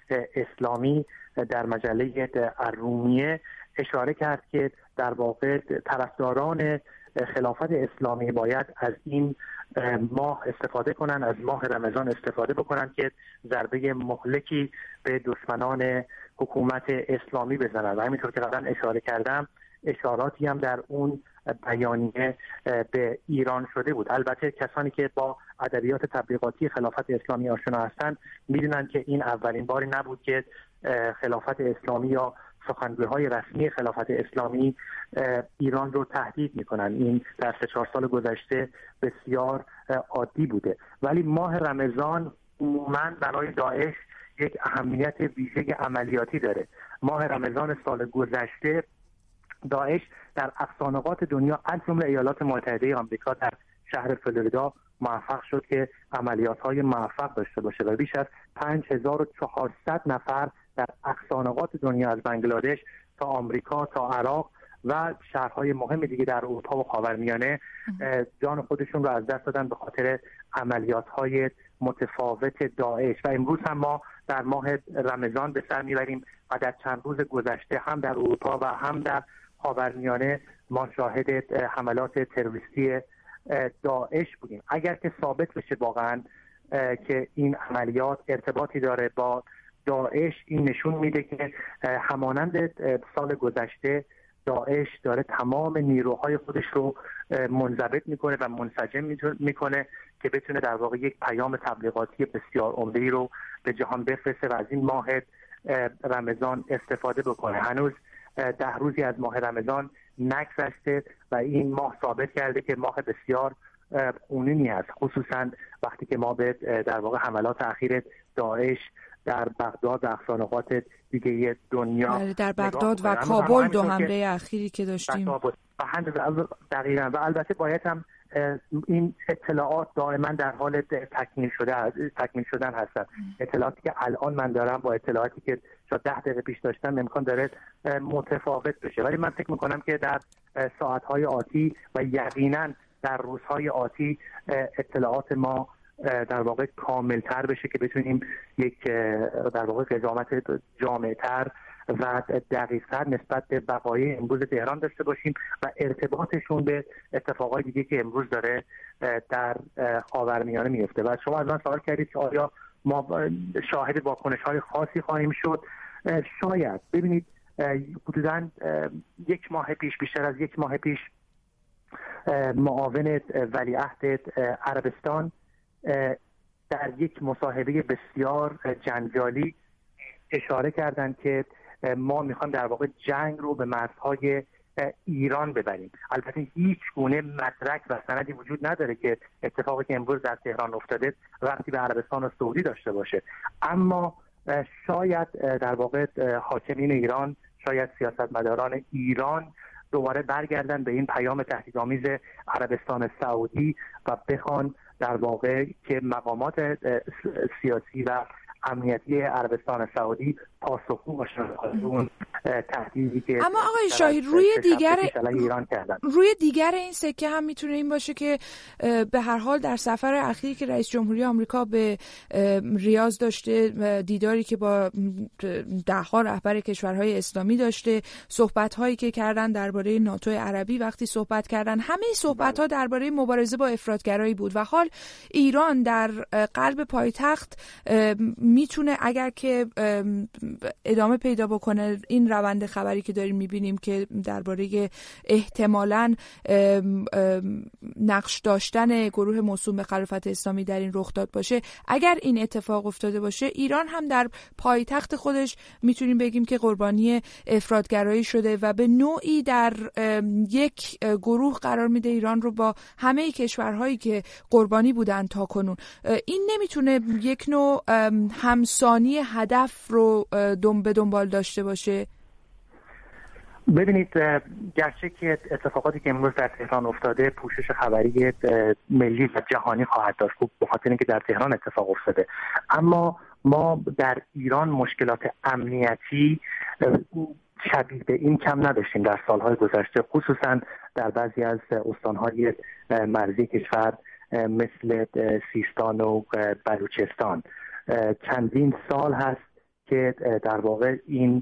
اسلامی در مجله الرومیه اشاره کرد که در واقع طرفداران خلافت اسلامی باید از این ماه استفاده کنن، از ماه رمضان استفاده بکنن که ضربه مهلکی به دشمنان حکومت اسلامی بزنن. و همینطور که قبلا اشاره کردم، اشاراتی هم در اون بیانیه به ایران شده بود. البته کسانی که با ادبیات تبلیغاتی خلافت اسلامی آشنا هستند میدونن که این اولین باری نبود که خلافت اسلامی یا سخنگوی‌های رسمی خلافت اسلامی ایران رو تهدید میکنن. این در سه چهار سال گذشته بسیار عادی بوده. ولی ماه رمضان عموماً برای داعش یک اهمیت ویژه عملیاتی داره. ماه رمضان سال گذشته داعش در اقصا نقاط دنیا از جمله ایالات متحده آمریکا در شهر فلوریدا موفق شد که عملیات‌های موفق داشته باشه و بیش از پنج هزار و چهارصد نفر در اقصا نقاط دنیا از بنگلادش تا آمریکا تا عراق و شهرهای مهم دیگه در اروپا و خاورمیانه جان خودشون رو از دست دادن به خاطر عملیات‌های متفاوت داعش. و امروز هم ما در ماه رمضان به سر میبریم و در چند روز گذشته هم در اروپا و هم در خاورمیانه ما شاهد حملات تروریستی داعش بودیم. اگر که ثابت بشه واقعا که این عملیات ارتباطی داره با داعش، این نشون میده که همانند سال گذشته داعش داره تمام نیروهای خودش رو منضبط میکنه و منسجم میکنه که بتونه در واقع یک پیام تبلیغاتی بسیار عمده‌ای رو به جهان بفرسته و از این ماه رمضان استفاده بکنه. هنوز ده روزی از ماه رمضان نگذشته و این ماه ثابت کرده که ماه بسیار قانونی است، خصوصا وقتی که ما به در واقع حملات اخیر داعش در بغداد و اقصانقاط دیگه دنیا در بغداد و کابل دو حمله اخیری که داشتیم و دقیقاً و البته باید هم این اطلاعات دائما در حال تکمیل شده تکمیل شدن هستند. اطلاعاتی که الان من دارم با اطلاعاتی که شاید ده دقیقه پیش داشتم امکان داره متفاوت بشه، ولی من فکر میکنم که در ساعتهای آتی و یقینا در روزهای آتی اطلاعات ما در واقع کاملتر بشه که بتونیم یک در واقع قضاوت جامع‌تر و دقیق‌تر نسبت به وقایع امروز تهران داشته باشیم و ارتباطشون به اتفاقای دیگه که امروز داره در خاورمیانه میفته. و شما از من سوال کردید که آیا ما شاهد واکنش‌های خاصی خواهیم شد؟ شاید. ببینید حدوداً یک ماه پیش، بیشتر از یک ماه پیش، معاون ولیعهد عربستان در یک مصاحبه بسیار جنجالی اشاره کردند که ما میخوایم در واقع جنگ رو به مرزهای ایران ببریم. البته هیچ گونه مدرک و سندی وجود نداره که اتفاقی که امروز در تهران افتاده ربطی به عربستان و سعودی داشته باشه، اما شاید در واقع حاکمین ایران، شاید سیاستمداران ایران دوباره برگردن به این پیام تهدیدآمیز عربستان سعودی و بخوان در واقع که مقامات سیاسی و امنیتی عربستان سعودی پاسخگو باشن از اون تهدیدی که اما آقای شاهی روی دیگر ایران کردن. روی دیگر این سکه هم میتونه این باشه که به هر حال در سفر اخیری که رئیس جمهوری آمریکا به ریاض داشته، دیداری که با ده‌ها رهبر کشورهای اسلامی داشته، صحبت‌هایی که کردن درباره ناتو عربی، وقتی صحبت کردن همه صحبت‌ها درباره مبارزه با افراطگرایی بود و حال ایران در قلب پایتخت میتونه اگر که ادامه پیدا بکنه این روند خبری که داریم میبینیم که درباره احتمالاً نقش داشتن گروه موسوم به خلافت اسلامی در این رخ داد باشه، اگر این اتفاق افتاده باشه ایران هم در پایتخت خودش میتونیم بگیم که قربانی افراطگرایی شده و به نوعی در یک گروه قرار میده ایران رو با همه کشورهایی که قربانی بودن تا کنون. این نمیتونه یک نوع همسانی هدف رو دنبال به دنبال داشته باشه؟ ببینید، گرچه که اتفاقاتی که امروز در تهران افتاده پوشش خبری ملی و جهانی خواهد داشت، خب به خاطر اینکه در تهران اتفاق افتاده، اما ما در ایران مشکلات امنیتی شبیه به این کم نداشتیم در سالهای گذشته، خصوصا در بعضی از استانهای مرزی کشور مثل سیستان و بلوچستان. چندین سال هست که در واقع این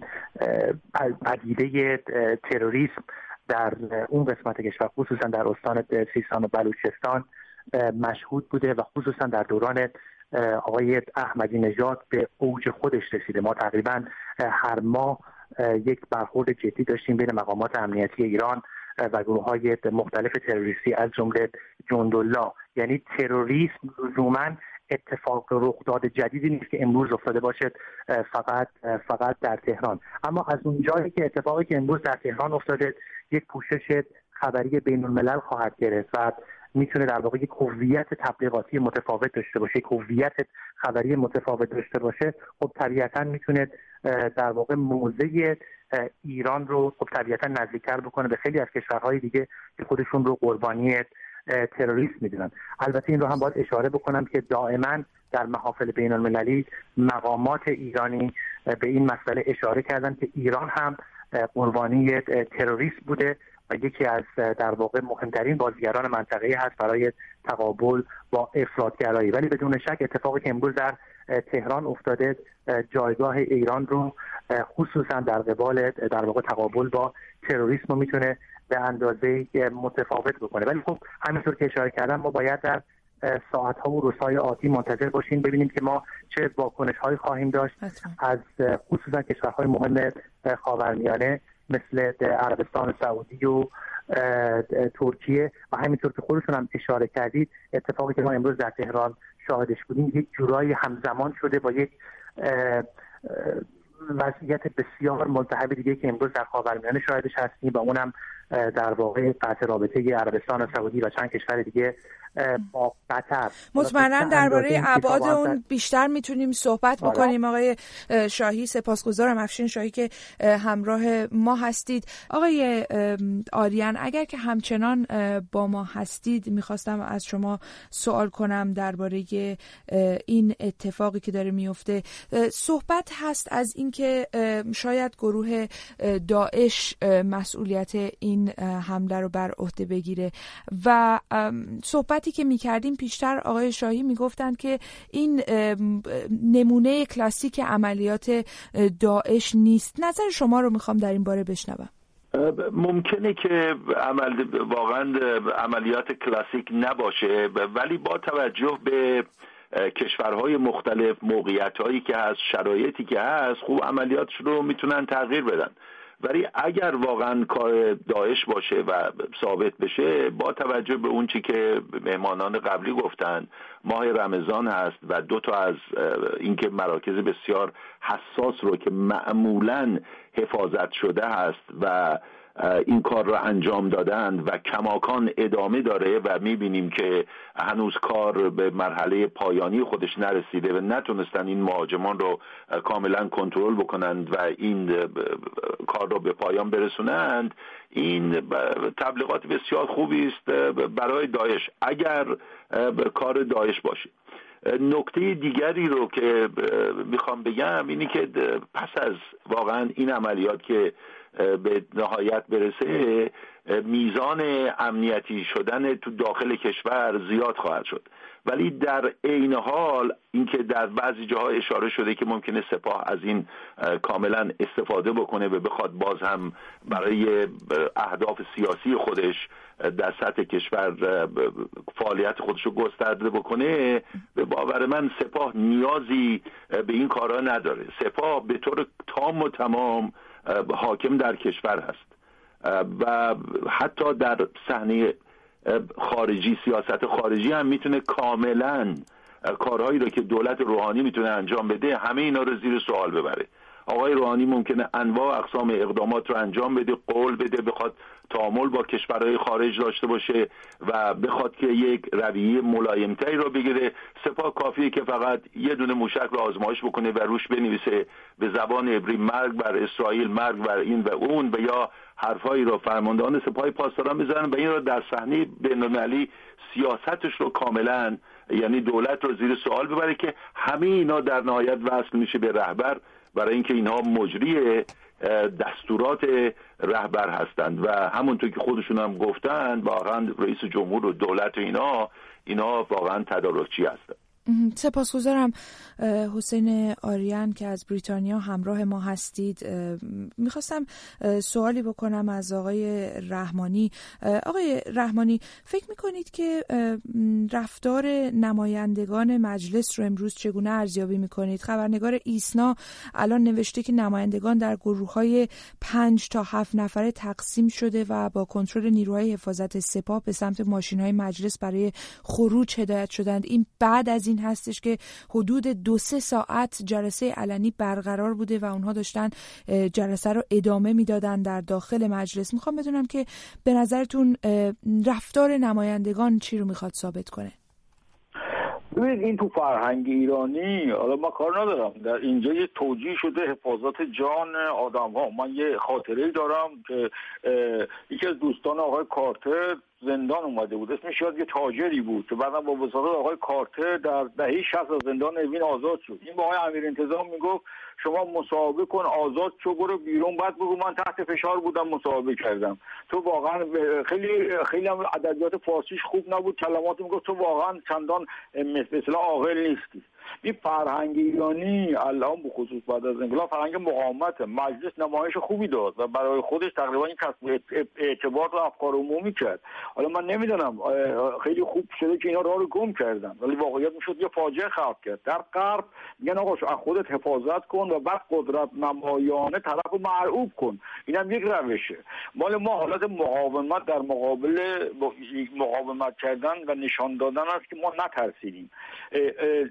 پدیده تروریسم در اون قسمت کشور، خصوصا در استان سیستان و بلوچستان مشهود بوده و خصوصا در دوران آقای احمدی نژاد به اوج خودش رسیده. ما تقریبا هر ماه یک برخورد جدی داشتیم بین مقامات امنیتی ایران و گروه‌های مختلف تروریستی از جمله جندالله. یعنی تروریسم لزوماً اتفاق رخداد جدیدی نیست که امروز افتاده باشد فقط فقط در تهران، اما از اونجایی که اتفاقی که امروز در تهران افتاده یک پوشش خبری بین الملل خواهد گرفت و میتونه در واقع یک هویت تبلیغاتی متفاوت داشته باشه، یک هویت خبری متفاوت داشته باشه، خب طبیعتاً میتونه در واقع موضع ایران رو خب طبیعتاً نزدیکتر بکنه به خیلی از کشورهای دیگه که خودشون رو قربانی تروریسم میدونن. البته این رو هم باید اشاره بکنم که دائما در محافل بین المللی مقامات ایرانی به این مسئله اشاره کردن که ایران هم قربانی تروریسم بوده و یکی از در واقع مهمترین بازیگران منطقه‌ای هست برای تقابل با افراطگرایی. ولی بدون شک اتفاقی که امروز در تهران افتاده جایگاه ایران رو خصوصا در قبال در واقع تقابل با تروریسم میتونه به اندازه متفاوت بکنه. ولی خب همینطور که اشاره کردم ما باید در ساعت‌ها و روزهای آتی منتظر باشیم ببینیم که ما چه واکنش‌هایی خواهیم داشت از خصوصا کشورهای مهم خاورمیانه مثل عربستان سعودی و ترکیه و همینطور که خودشون هم اشاره کردید اتفاقی که ما امروز در تهران شاهدش بودیم یک جورایی همزمان شده با یک وضعیت بسیار ملتهب دیگه که امروز در خاورمیانه شاهدش هستیم و اونم در واقع قطع رابطه عربستان سعودی و چند کشور دیگه با قطر. مطمئنا درباره ابعاد اون بیشتر میتونیم صحبت بکنیم. آقای شاهی، سپاسگزارم، افشین شاهی که همراه ما هستید. آقای آریان، اگر که همچنان با ما هستید، میخواستم از شما سوال کنم درباره این اتفاقی که داره میفته. صحبت هست از اینکه شاید گروه داعش مسئولیت این حمله رو بر عهده بگیره و صحبتی که میکردیم پیشتر آقای شاهی میگفتند که این نمونه کلاسیک عملیات داعش نیست. نظر شما رو میخوام در این باره بشنوم. ممکنه که عمل واقعا عملیات کلاسیک نباشه، ولی با توجه به کشورهای مختلف، موقعیت‌هایی که هست، شرایطی که هست، خوب عملیاتش رو میتونن تغییر بدن. ولی اگر واقعا کار داعش باشه و ثابت بشه، با توجه به اون چی که مهمانان قبلی گفتن، ماه رمضان هست و دو تا از اینکه مراکز بسیار حساس رو که معمولاً حفاظت شده هست و این کار را انجام دادن و کماکان ادامه داره و میبینیم که هنوز کار به مرحله پایانی خودش نرسیده و نتونستن این مهاجمان رو کاملا کنترل بکنند و این کار رو به پایان برسونند. این تبلیغات بسیار خوبی است برای داعش اگر کار داعش باشه. نکته دیگری رو که میخوام بگم اینی که پس از واقعا این عملیات که به نهایت برسه، میزان امنیتی شدن تو داخل کشور زیاد خواهد شد، ولی در عین حال اینکه در بعضی جاها اشاره شده که ممکنه سپاه از این کاملا استفاده بکنه و بخواد باز هم برای اهداف سیاسی خودش در سطح کشور فعالیت خودش رو گسترده بکنه، به باور من سپاه نیازی به این کارا نداره. سپاه به طور تام و تمام حاکم در کشور هست و حتی در صحنه خارجی، سیاست خارجی هم میتونه کاملا کارهایی رو که دولت روحانی میتونه انجام بده همه اینا رو زیر سوال ببره. آقای روحانی ممکنه انواع اقسام اقدامات رو انجام بده، قول بده، بخواد تعامل با کشورهای خارج داشته باشه و بخواد که یک رویه ملایمتری رو بگیره. سپاه کافیه که فقط یه دونه موشک رو آزمایش بکنه و روش بنویسه به زبان عبری مرگ بر اسرائیل، مرگ بر این و اون، و یا حرفایی رو فرماندهان سپاه پاسداران بزنن و این رو در صحنه بین‌المللی سیاستش رو کاملا، یعنی دولت رو زیر سوال ببره که همه اینا در نهایت وصل میشه به رهبر، برای اینکه اینها مجری دستورات رهبر هستند و همونطور که خودشون هم گفتن واقعا رئیس جمهور و دولت و اینا اینا واقعا تدارکچی هستند. سپاسگزارم حسین آریان که از بریتانیا همراه ما هستید. میخواستم سوالی بکنم از آقای رحمانی. آقای رحمانی، فکر میکنید که رفتار نمایندگان مجلس رو امروز چگونه ارزیابی میکنید؟ خبرنگار ایسنا الان نوشته که نمایندگان در گروه‌های پنج تا هفت نفره تقسیم شده و با کنترل نیروهای حفاظت سپاه به سمت ماشین‌های مجلس برای خروج هدایت شدند. این بعد از این هستش که حدود دو سه ساعت جلسه علنی برقرار بوده و اونها داشتن جلسه رو ادامه میدادن در داخل مجلس. میخوام بدونم که به نظرتون رفتار نمایندگان چی رو میخواد ثابت کنه؟ ببینید این تو فرهنگ ایرانی، حالا ما کار ندارم، در اینجا یه توجیه شده حفاظت جان آدم ها. من یه خاطره دارم که یکی از دوستان آقای کارتر زندان اومده بود، اسمش یاد یه تاجری بود که بعدا با وساطت آقای کارتر در دهه شصت از زندان اوین آزاد شد. این با آقای امیر انتظام میگفت شما مصاحبه کن، آزاد شو، برو بیرون، بعد بگو من تحت فشار بودم مصاحبه کردم. تو واقعا خیلی خیلی هم ادبیات فارسیش خوب نبود، کلمات میگفت تو واقعا چندان مثلا عاقل نیستی. این فرهنگ ایرانی الان به خصوص بعد از انقلاب فرهنگ مقاومت، مجلس نمایش خوبی داد و برای خودش تقریبا این کسب اعتبار و افکار عمومی کرد. حالا من نمیدونم خیلی خوب شده که اینا راه رو گم کردن، ولی واقعیت میشد یه فاجعه خلق کرد. در غرب میگن آقا از خودت حفاظت کن و بعد قدرت نمایانه طرف رو مرعوب کن. اینم یک روشه. مال ما حالت مقاومت در مقابل مقاومت کردن و نشان دادن است که ما نترسیدیم. هنوز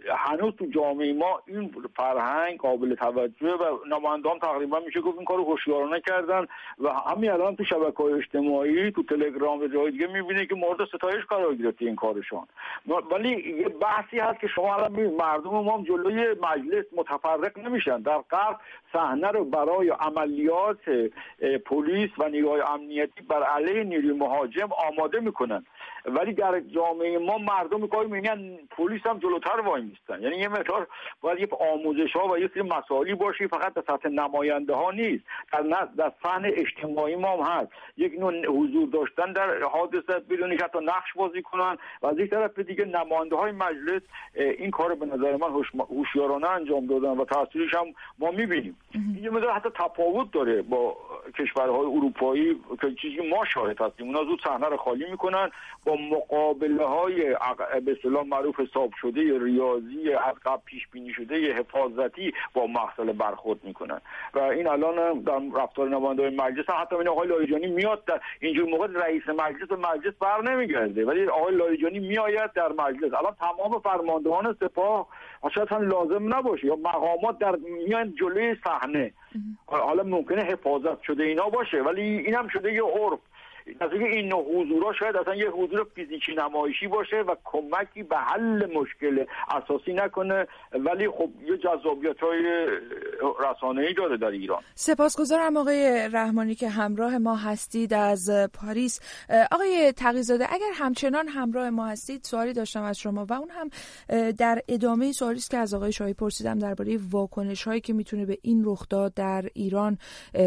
هنوز تو جامعه ما این فرهنگ قابل توجه و نمایندگان تقریبا میشه گفت این کارو هوشیارانه کردن و همین الان تو شبکه‌های اجتماعی تو تلگرام و جای دیگه میبینه که مورد ستایش قرار گرفته این کارشون. ولی یه بحثی هست که شما الان ببینید مردم ما جلوی مجلس متفرق نمیشن. در غرب صحنه رو برای عملیات پلیس و نیروهای امنیتی بر علیه نیروی مهاجم آماده میکنن، ولی در جامعه ما مردم کاری میگن پلیس هم جلوتر وای میستن. یعنی یه مقدار باید یه آموزش ها و یه سری مسائلی باشه، فقط در سطح نماینده ها نیست، در در صحنه اجتماعی ما هم هست. یک نوع حضور داشتن در حادثه بدون که حتی نقش بازی کنن و از یک طرف دیگه نماینده های مجلس این کار به نظر من هوشیارانه انجام دادن و تاثیرش هم ما میبینیم. این یه مقدار حتی تفاوت داره با کشورهای اروپایی که چیزی ما شاهد هستیم. اونا زود صحنه رو خالی میکنن، با مقابله های به اصطلاح معروف حساب شده ریاضی از قبل پیش بینی شده حفاظتی با مسئله برخورد میکنن و این الان در رفتار نمایندگان مجلس حتی این آقای لاریجانی میاد در اینجور موقع رئیس مجلس و مجلس بر نمیگرده، ولی آقای لاریجانی میآید در مجلس. الان تمام فرماندهان سپاه شاید هم لازم نباشه یا مقامات در میان جلوی صحنه، حالا ممکنه حفاظت شده اینا باشه ولی این هم شده یه عرف. از اینکه این نوع حضورها شاید اصلا یه حضور فیزیکی نمایشی باشه و کمکی به حل مشکل اساسی نکنه، ولی خب یه جذابیت‌های رسانه‌ای داره در ایران. سپاسگزارم آقای رحمانی که همراه ما هستید از پاریس. آقای تقی‌زاده اگر همچنان همراه ما هستید سوالی داشتم از شما و اون هم در ادامه سوالی است که از آقای شاهی پرسیدم درباره واکنش‌هایی که میتونه به این رخداد در ایران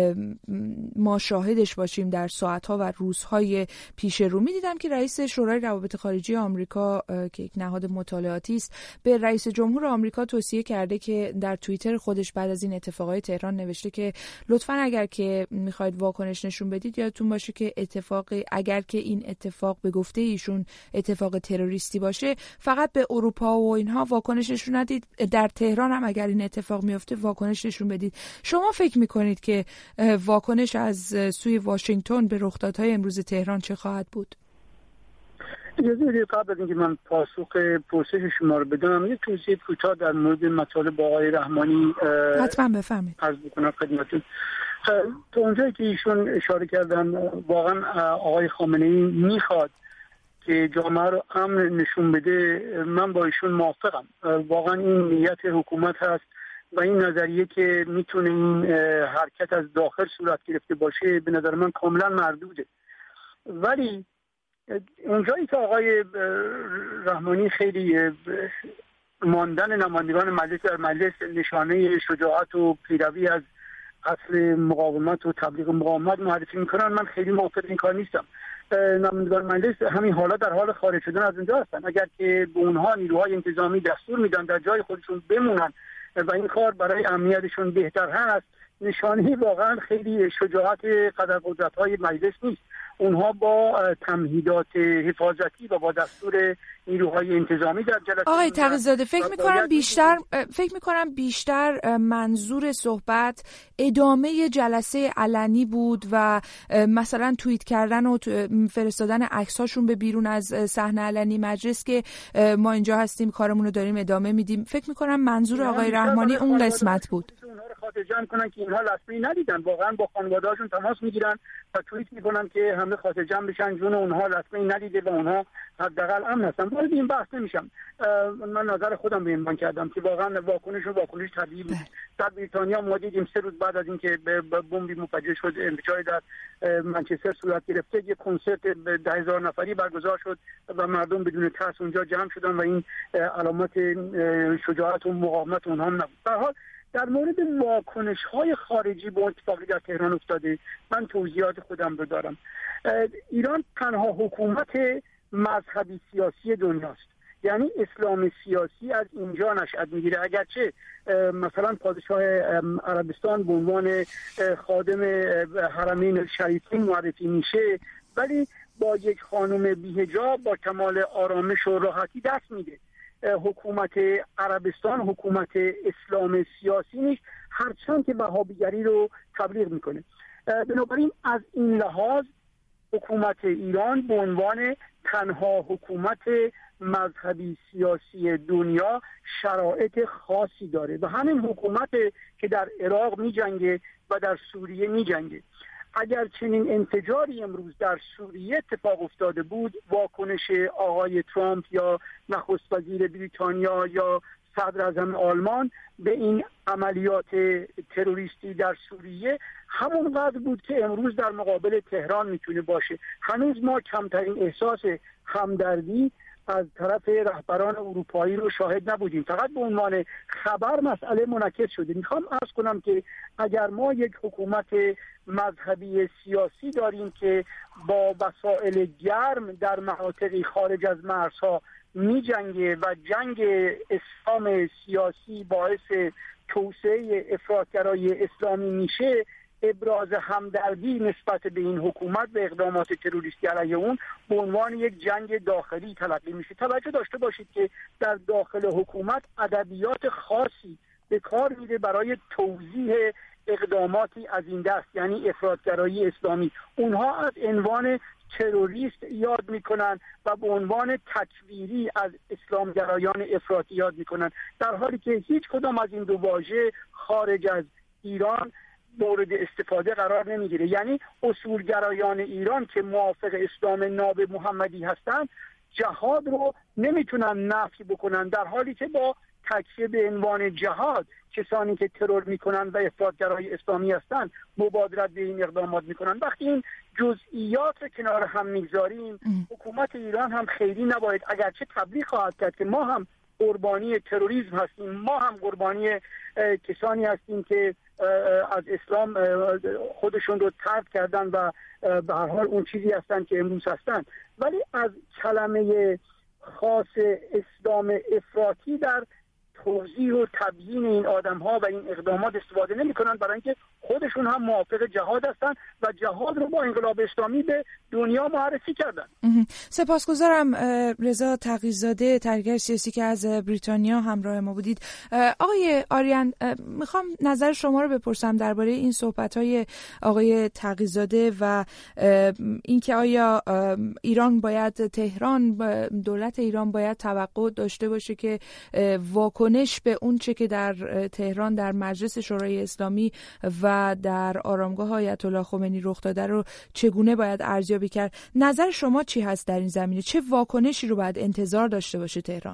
ما شاهدش باشیم در ساعت‌ها و روزهای پیش رو. می‌دیدم که رئیس شورای روابط خارجی آمریکا که یک نهاد مطالعاتی است به رئیس جمهور آمریکا توصیه کرده که در توییتر خودش بعد از این اتفاقای تهران نوشته که لطفاً اگر که می‌خواید واکنش نشون بدید یادتون باشه که اتفاقی اگر که این اتفاق به گفته ایشون اتفاق تروریستی باشه فقط به اروپا و اینها واکنش نشون ندید، در تهران هم اگر این اتفاق میفته واکنش نشون بدید. شما فکر می‌کنید که واکنش از سوی واشنگتن به رخدادهای امروز تهران چه خواهد بود؟ اجازه بدید قبل از اینکه من پاسخ پرسش شما رو بدم یک توضیح کوتاه در مورد مطالب آقای رحمانی حتما بفرمایید عرض بکنم خدمتتون. تا اونجایی که ایشون اشاره کردن واقعا آقای خامنه‌ای میخواد که جامعه رو امن نشون بده، من با ایشون موافقم. واقعا این نیت حکومت هست و این نظریه که میتونه این حرکت از داخل صورت گرفته باشه به نظر من کاملا مردوده. ولی اونجایی که آقای رحمانی خیلی ماندن نمایندگان مجلس در مجلس نشانه شجاعت و پیروی از اصل مقاومت و تبلیغ مقاومت معرفی میکنن، من خیلی موافق این کار نیستم. نمایندگان مجلس همین حالا در حال خارج شدن از اونجا هستن. اگر که به اونها نیروهای انتظامی دستور میدن در جای خودشون بمونن و این کار برای امنیتشون بهتر هست، نشانه واقعا خیلی شجاعت قدر قدرت‌های مجلس نیست. اونها با تمهیدات حفاظتی و با دستور نیروهای انتظامی در جلسه آقای تقی‌زاده فکر می‌کنم بیشتر فکر می‌کنم بیشتر منظور صحبت ادامه جلسه علنی بود و مثلا توییت کردن و فرستادن عکس‌هاشون به بیرون از صحنه علنی مجلس که ما اینجا هستیم کارمون رو داریم ادامه میدیم. فکر می‌کنم منظور آقای رحمانی اون قسمت بود. خاطر جمع کنن که اینها لطمه‌ای ندیدن، واقعا با خانواده‌هاشون تماس میگیرن و توییت میکنن که همه خاطر جمع بشن جون اونها لطمه‌ای ندیده و اونها حداقل امن هستن. وارد این بحث نمیشم. من نظر خودم به این بان کردم که واقعا واکنش و واکنش طبیعی بود. در بریتانیا ما دیدیم سه روز بعد از اینکه بمبی منفجر شد انفجاری در منچستر صورت گرفته، یک کنسرت ده هزار نفری برگزار شد و مردم بدون ترس اونجا جمع شدن و این علامت شجاعت و مقاومت اونها نبود. در حال در مورد واکنش‌های خارجی به اتفاقی در تهران افتاده من توضیحات خودم رو دارم. ایران تنها حکومت مذهبی سیاسی دنیاست، یعنی اسلام سیاسی از اینجا نشأت میگیره. اگرچه مثلا پادشاه عربستان به عنوان خادم حرمین شریفین معرفی میشه، ولی با یک خانم بی‌حجاب با کمال آرامش و راحتی دست میده. حکومت عربستان حکومت اسلام سیاسی نیست، هرچند که وهابیگری رو تبلیغ میکنه. بنابراین از این لحاظ حکومت ایران به عنوان تنها حکومت مذهبی سیاسی دنیا شرایط خاصی داره و همین حکومت که در عراق می جنگه و در سوریه می جنگه. اگر چنین انفجاری امروز در سوریه اتفاق افتاده بود، واکنش آقای ترامپ یا نخست وزیر بریتانیا یا صدر اعظم آلمان به این عملیات تروریستی در سوریه همونقدر بود که امروز در مقابل تهران میتونه باشه. هنوز ما کمترین احساس همدردی از طرف رهبران اروپایی رو شاهد نبودیم، فقط به عنوان خبر مسئله منعکس شده. میخوام عرض کنم که اگر ما یک حکومت مذهبی سیاسی داریم که با وسایل گرم در مناطقی خارج از مرزها می جنگه و جنگ اسلام سیاسی باعث توسعه افراطگرایی اسلامی میشه، ابراز همدردی نسبت به این حکومت و اقدامات تروریستی علیه اون به عنوان یک جنگ داخلی تلقی میشه. توجه داشته باشید که در داخل حکومت ادبیات خاصی به کار میره برای توضیح اقداماتی از این دست، یعنی افراطگرایی اسلامی. اونها از عنوان تروریست یاد میکنن و به عنوان تکفیری از اسلامگرایان افراطی یاد میکنن، در حالی که هیچ کدام از این دو واژه خارج از ایران مورد استفاده قرار نمیگیره. یعنی اصولگرایان ایران که موافق اسلام ناب محمدی هستند جهاد رو نمیتونن نفی بکنن، در حالی که با تکیه به عنوان جهاد کسانی که ترور میکنن و افراطگرای اسلامی هستن مبادرت به این اقدامات میکنن. وقتی این جزئیات رو کنار هم میگذاریم، حکومت ایران هم خیلی نباید، اگرچه تبلیغ خواهد کرد که ما هم قربانی تروریسم هستیم، ما هم قربانی کسانی هستیم که از اسلام خودشون رو ترک کردن و به هر حال اون چیزی هستن که امروز هستن، ولی از کلمه خاص اسلام افراطی در توضیح و تبیین این آدم‌ها و این اقدامات استفاده نمی‌کنن، برای اینکه خودشون هم موافق جهاد هستن و جهاد رو با انقلاب اسلامی به دنیا معرفی کردن. سپاسگزارم رضا تقی‌زاده، تحلیلگر سیاسی که از بریتانیا همراه ما بودید. آقای آریان، میخوام نظر شما رو بپرسم درباره این صحبت‌های آقای تقی‌زاده و اینکه آیا ایران باید، تهران، دولت ایران باید توقع داشته باشه که واکنش به اون چه که در تهران در مجلس شورای اسلامی و در آرامگاه آیت الله خمینی رخ داده رو چگونه باید ارزیابی کرد؟ نظر شما چی هست در این زمینه؟ چه واکنشی رو باید انتظار داشته باشه تهران؟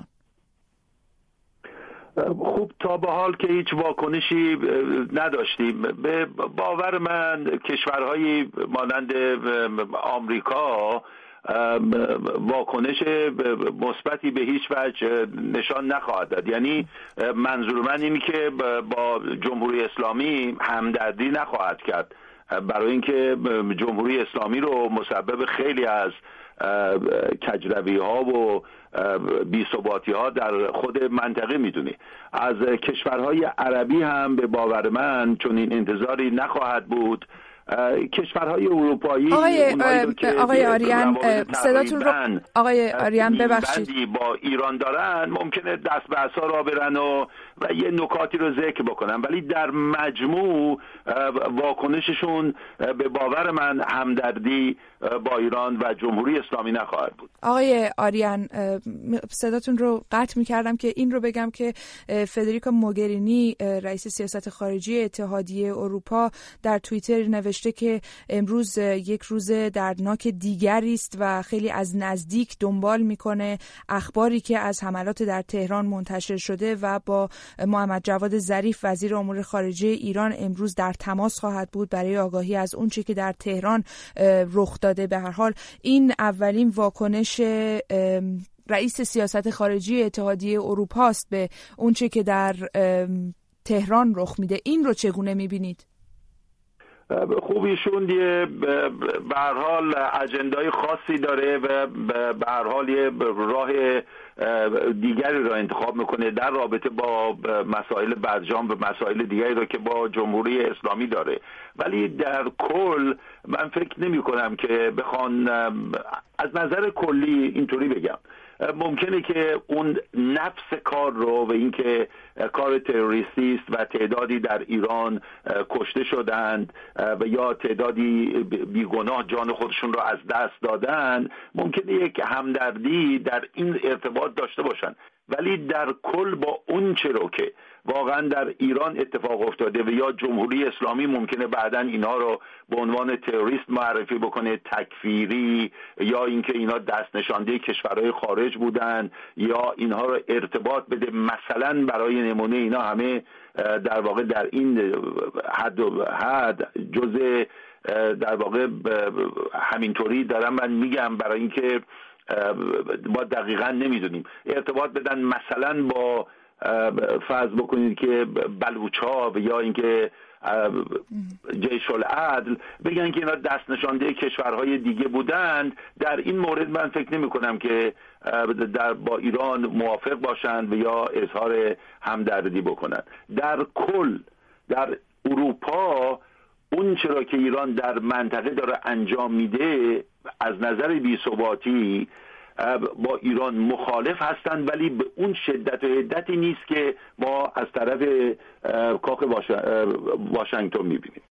خوب، تا به حال که هیچ واکنشی نداشتیم. به باور من کشورهای مانند آمریکا واکنش مثبتی به هیچ وجه نشان نخواهد داد. یعنی منظور من اینه که با جمهوری اسلامی همدردی نخواهد کرد، برای اینکه جمهوری اسلامی رو مسبب خیلی از کجروی ها و بی‌ثباتی ها در خود منطقه میدونی. از کشورهای عربی هم به باور من چون این انتظاری نخواهد بود. کشورهای اروپایی آقای, آقای آریان صداتون رو آقای آریان ببخشید با ایران دارن ممکنه دست به عصا را برن و, و یه نکاتی رو ذکر بکنن، ولی در مجموع واکنششون به باور من همدردی با ایران و جمهوری اسلامی نخواهد بود. آقای آریان صداتون رو قطع می‌کردم که این رو بگم که فدریکا موگرینی رئیس سیاست خارجی اتحادیه اروپا در توییتر نوشته که امروز یک روز دردناک دیگری است و خیلی از نزدیک دنبال میکنه اخباری که از حملات در تهران منتشر شده و با محمد جواد ظریف وزیر امور خارجه ایران امروز در تماس خواهد بود برای آگاهی از اون چه که در تهران رخ داده. به هر حال این اولین واکنش رئیس سیاست خارجی اتحادیه اروپا است به اون چه که در تهران رخ میده. این رو چگونه میبینید؟ خوبیشون یه به هر حال اجندای خاصی داره و به هر حال یه راه دیگری را انتخاب میکنه در رابطه با مسائل برجام و مسائل دیگری را که با جمهوری اسلامی داره، ولی در کل من فکر نمی کنم که بخوان از نظر کلی اینطوری بگم ممکنه که اون نفس کار رو و اینکه کار تروریستی است و تعدادی در ایران کشته شدند و یا تعدادی بیگناه جان خودشون رو از دست دادن، ممکنه یک همدردی در این ارتباط داشته باشن، ولی در کل با اون چه رو که واقعا در ایران اتفاق افتاده و یا جمهوری اسلامی ممکنه بعداً اینها رو به عنوان تروریست معرفی بکنه، تکفیری، یا اینکه اینا دست نشانده کشورهای خارج بودن، یا اینها رو ارتباط بده. مثلا برای نمونه اینا همه در واقع در این حد و حد جزء در واقع همینطوری دارم من میگم برای اینکه ما دقیقاً نمیدونیم ارتباط بدن مثلا با فرض بکنید که بلوچ‌ها و یا اینکه جیش العدل، بگن که اینا دست نشانده کشورهای دیگه بودند. در این مورد من فکر نمی کنم که در با ایران موافق باشند و یا اظهار همدردی بکنند. در کل در اروپا اون چرا که ایران در منطقه داره انجام میده از نظر بی‌ثباتی با ایران مخالف هستند، ولی به اون شدت و حدتی نیست که ما از طرف کاخ واشنگتن میبینیم.